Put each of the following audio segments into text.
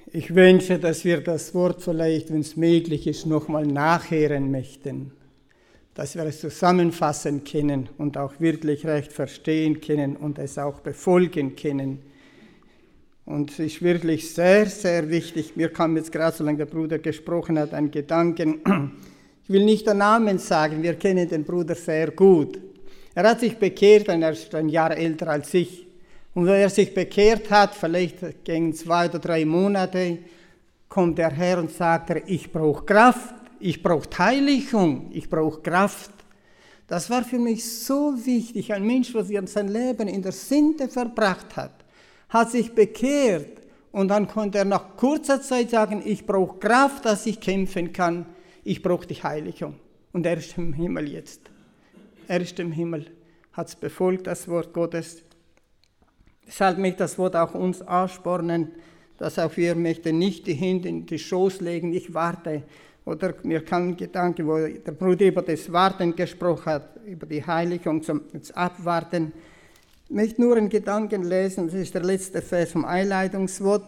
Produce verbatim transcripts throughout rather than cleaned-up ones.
Ich wünsche, dass wir das Wort vielleicht, wenn es möglich ist, nochmal nachhören möchten, dass wir es zusammenfassen können und auch wirklich recht verstehen können und es auch befolgen können. Und es ist wirklich sehr, sehr wichtig. Mir kam jetzt gerade, solange der Bruder gesprochen hat, ein Gedanken. Ich will nicht den Namen sagen, wir kennen den Bruder sehr gut. Er hat sich bekehrt, und er ist ein Jahr älter als ich. Und wenn er sich bekehrt hat, vielleicht gegen zwei oder drei Monate, kommt er her und sagt, er, ich brauche Kraft, ich brauche Heiligung, ich brauche Kraft. Das war für mich so wichtig. Ein Mensch, der sein Leben in der Sünde verbracht hat, hat sich bekehrt und dann konnte er nach kurzer Zeit sagen, ich brauche Kraft, dass ich kämpfen kann, ich brauche die Heiligung. Und er ist im Himmel jetzt. Er ist im Himmel, hat es befolgt, das Wort Gottes. Deshalb möchte das Wort auch uns anspornen, dass auch wir möchten nicht die Hände in die Schoß legen, ich warte. Oder mir kam ein Gedanke, wo der Bruder über das Warten gesprochen hat, über die Heiligung zum Abwarten. Ich möchte nur einen Gedanken lesen, das ist der letzte Vers vom Einleitungswort.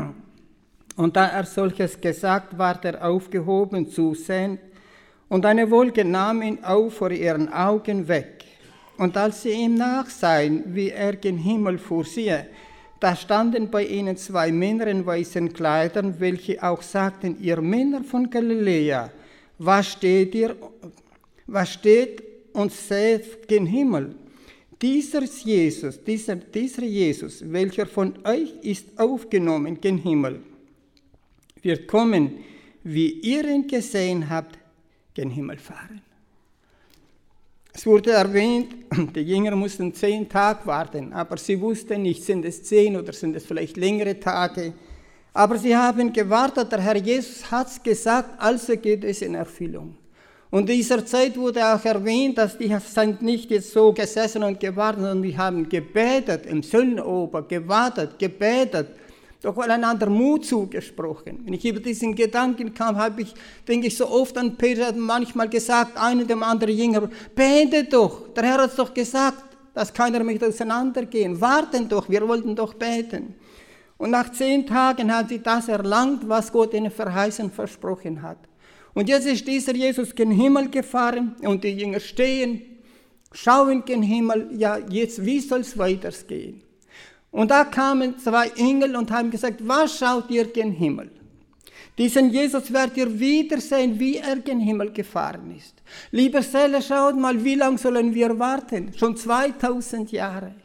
Und da er solches gesagt, ward er aufgehoben zu sehen, und eine Wolke nahm ihn auf vor ihren Augen weg. Und als sie ihm nachsahen, wie er gen Himmel fuhr, siehe, da standen bei ihnen zwei Männer in weißen Kleidern, welche auch sagten, ihr Männer von Galiläa, was steht ihr, was steht und seht gen Himmel? Dieser Jesus, dieser, dieser Jesus, welcher von euch ist aufgenommen gen Himmel, wird kommen, wie ihr ihn gesehen habt, gen Himmel fahren. Es wurde erwähnt, die Jünger mussten zehn Tage warten, aber sie wussten nicht, sind es zehn oder sind es vielleicht längere Tage. Aber sie haben gewartet, der Herr Jesus hat es gesagt, also geht es in Erfüllung. Und in dieser Zeit wurde auch erwähnt, dass die sind nicht jetzt so gesessen und gewartet, sondern die haben gebetet, im Söllenober, gewartet, gebetet, doch einander Mut zugesprochen. Wenn ich über diesen Gedanken kam, habe ich, denke ich so oft an Peter, hat manchmal gesagt, einem dem anderen Jünger, bete doch, der Herr hat es doch gesagt, dass keiner möchte auseinandergehen, warten doch, wir wollten doch beten. Und nach zehn Tagen hat sie das erlangt, was Gott ihnen verheißen, versprochen hat. Und jetzt ist dieser Jesus gen Himmel gefahren und die Jünger stehen, schauen gen Himmel, ja jetzt, wie soll es weitergehen? Und da kamen zwei Engel und haben gesagt, was schaut ihr gen Himmel? Diesen Jesus werdet ihr wiedersehen, wie er gen Himmel gefahren ist. Liebe Seele, schaut mal, wie lange sollen wir warten? Schon zweitausend Jahre.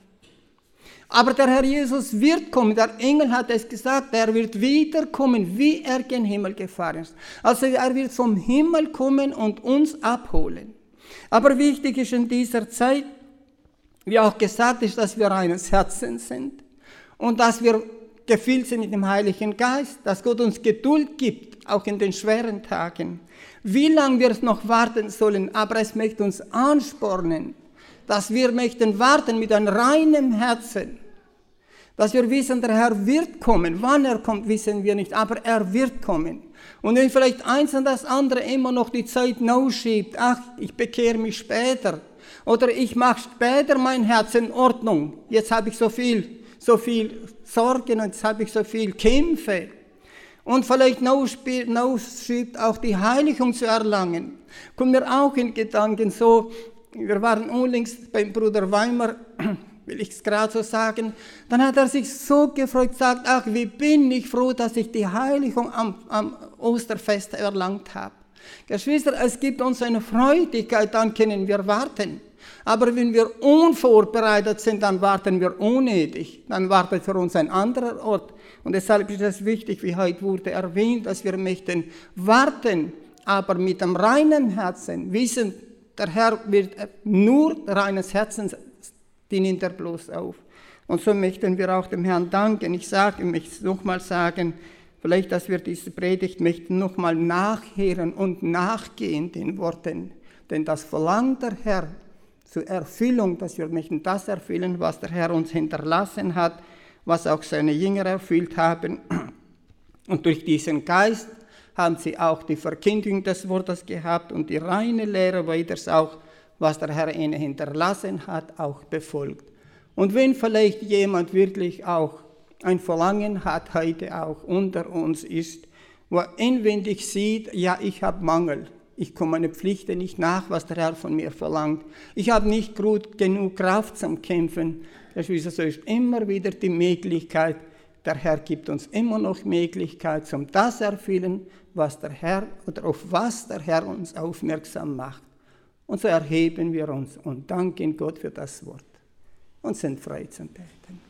Aber der Herr Jesus wird kommen, der Engel hat es gesagt, er wird wiederkommen, wie er gen Himmel gefahren ist. Also er wird vom Himmel kommen und uns abholen. Aber wichtig ist in dieser Zeit, wie auch gesagt ist, dass wir eines Herzens sind und dass wir gefüllt sind mit dem Heiligen Geist, dass Gott uns Geduld gibt, auch in den schweren Tagen. Wie lange wir noch warten sollen, aber es möchte uns anspornen, dass wir möchten warten mit einem reinen Herzen, dass wir wissen, der Herr wird kommen. Wann er kommt, wissen wir nicht, aber er wird kommen. Und wenn vielleicht eins und das andere immer noch die Zeit schiebt, ach, ich bekehre mich später, oder ich mache später mein Herz in Ordnung. Jetzt habe ich so viel, so viel Sorgen und jetzt habe ich so viel Kämpfe. Und vielleicht schiebt auch die Heiligung zu erlangen. Kommt mir auch in Gedanken so, wir waren unlängst beim Bruder Weimar, will ich es gerade so sagen, dann hat er sich so gefreut, sagt, ach, wie bin ich froh, dass ich die Heiligung am, am Osterfest erlangt habe. Geschwister, es gibt uns eine Freudigkeit, dann können wir warten. Aber wenn wir unvorbereitet sind, dann warten wir unnötig. Dann wartet für uns ein anderer Ort. Und deshalb ist es wichtig, wie heute wurde erwähnt, dass wir möchten warten, aber mit einem reinen Herzen wissen, der Herr wird nur reines Herzens, die nimmt er bloß auf. Und so möchten wir auch dem Herrn danken. Ich sage, ich möchte es nochmal sagen, vielleicht, dass wir diese Predigt möchten nochmal nachhören und nachgehen den Worten. Denn das verlangt der Herr zur Erfüllung, dass wir möchten das erfüllen, was der Herr uns hinterlassen hat, was auch seine Jünger erfüllt haben. Und durch diesen Geist haben sie auch die Verkündigung des Wortes gehabt und die reine Lehre weiters auch, was der Herr ihnen hinterlassen hat, auch befolgt. Und wenn vielleicht jemand wirklich auch ein Verlangen hat heute auch unter uns ist, wo er inwendig sieht, ja, ich habe Mangel. Ich komme meiner Pflichten nicht nach, was der Herr von mir verlangt. Ich habe nicht gut genug Kraft zum Kämpfen. Geschwister, so ist immer wieder die Möglichkeit, der Herr gibt uns immer noch Möglichkeit, zum das erfüllen, was der Herr oder auf was der Herr uns aufmerksam macht. Und so erheben wir uns und danken Gott für das Wort und sind frei zum Beten.